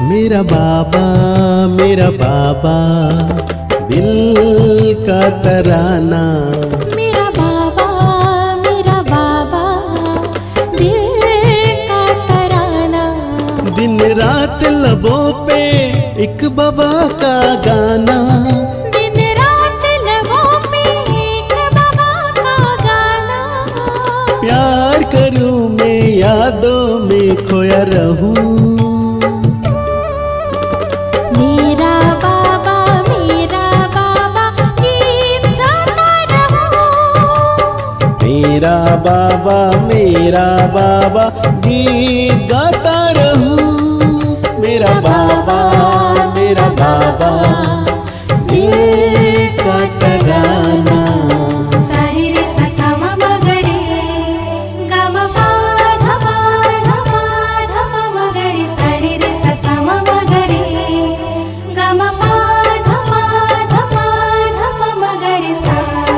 मेरा बाबा दिल का तराना। मेरा बाबा दिल का तराना। दिन रात लबों पे एक बाबा का गाना। दिन रात लबों पे एक बाबा का गाना। प्यार करूं मैं यादों में खोया रहूं। मेरा बाबा गीत गाता रहूं। मेरा बाबा गीत गाता रहूं। मेरा बाबा दिल का तराना। सारे रे सा सा म म ग रे ग म प ध प म ग रे। सारे रे सा सा म म ग रे ग म प ध प म ग रे सा।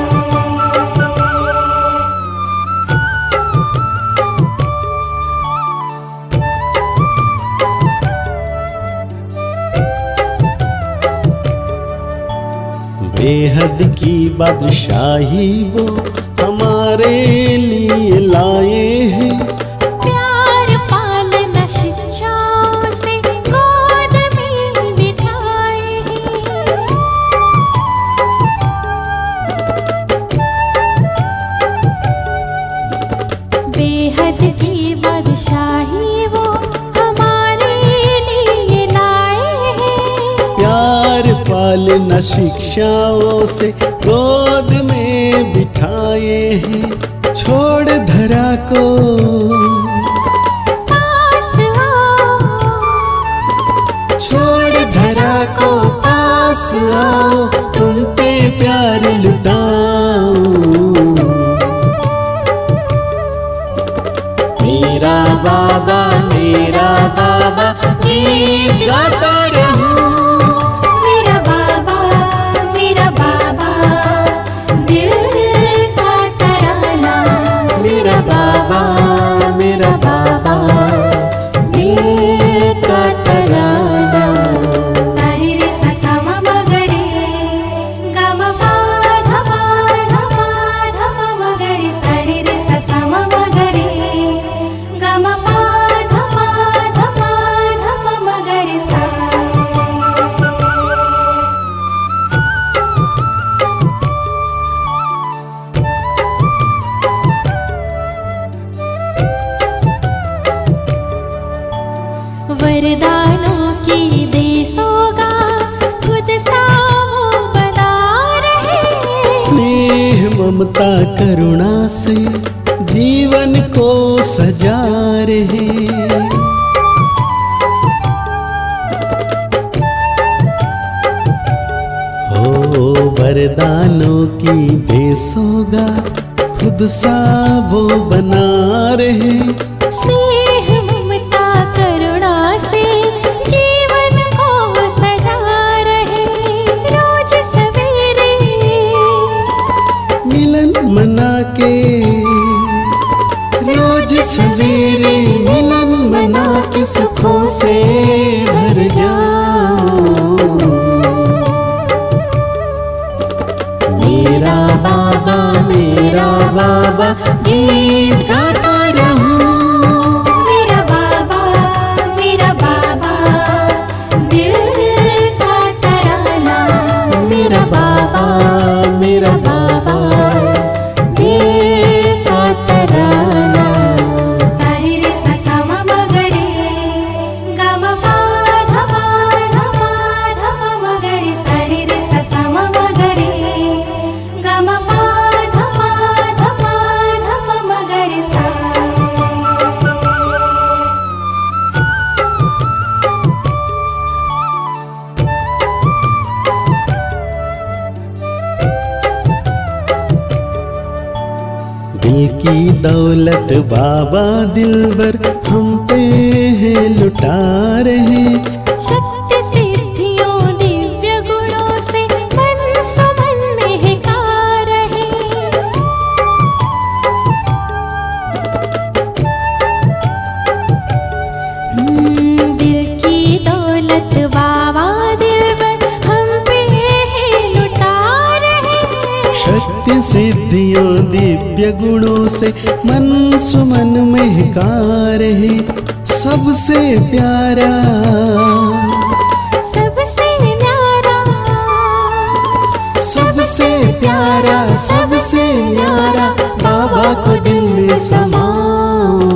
बेहद की बादशाही वो हमारे लिए लाए हैं। प्यार पालना शिक्षाओं से गोद में बिठाए हैं। बेहद की बादशाही वो हमारे लिए लाए हैं। प्यार पालना शिक्षाओं से गोद में बिठाए हैं। छोड़ धरा को पास आओ। छोड़ धरा को पास आओ। तुम पे प्यार लुटाऊं। मेरा बाबा गीत गाता रहूं। मेरा बाबा दिल का तराना। मेरा बाबा दिल का तराना। सारे रे सा सा म म ग रे ग म प ध प म ग रे। सारे रे सा सा म म ग रे ग म प ध प म ग रे सा। वरदानों की देसोगा खुद सा वो बना रहे। स्नेह ममता करुणा से जीवन को सजा रहे। हो वरदानों की देसोगा खुद सा वो बना रहे। स्नेह ममता करुणा से जीवन को सजा रहे। रोज सवेरे मिलन मना के रोज सवेरे मिलन मना के सुखों से भर जाऊं। मेरा बाबा गीत गाता रहूं। मेरा बाबा दिल का तराना। मेरा बाबा दिल का तराना। सारे रे सा सा म म ग रे ग म प ध प म ग रे। सारे रे सा सा म म ग रे ग म प ध प म ग रे सा। दिल की दौलत बाबा दिलबर हम पे है लुटा रहे। शक्ति सिद्धियों दिव्य गुणों से मन सुमन महका रहे। दिल की दौलत के सिद्धियों दिव्य गुणों से मन सुमन महका रहे। सबसे प्यारा सबसे न्यारा, सबसे प्यारा सबसे न्यारा बाबा को दिल में समाओ।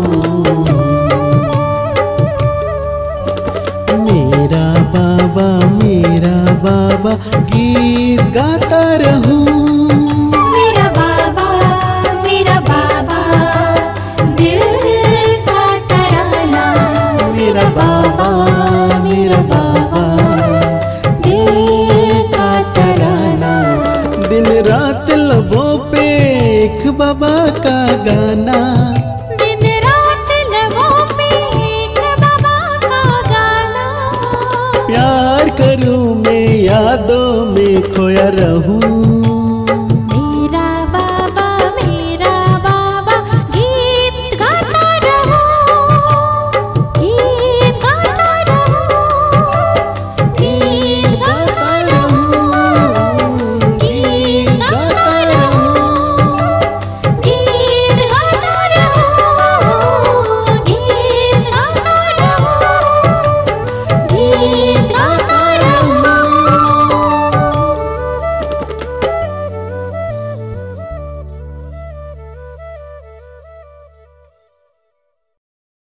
मेरा बाबा गीत गाता रहूं। मेरा बाबा दिल का तराना। मेरा बाबा दिल का तराना। दिन रात लबों पे एक बाबा का गाना। दिन रात लबों पे एक बाबा का गाना। प्यार करूं मैं यादों में खोया रहूं।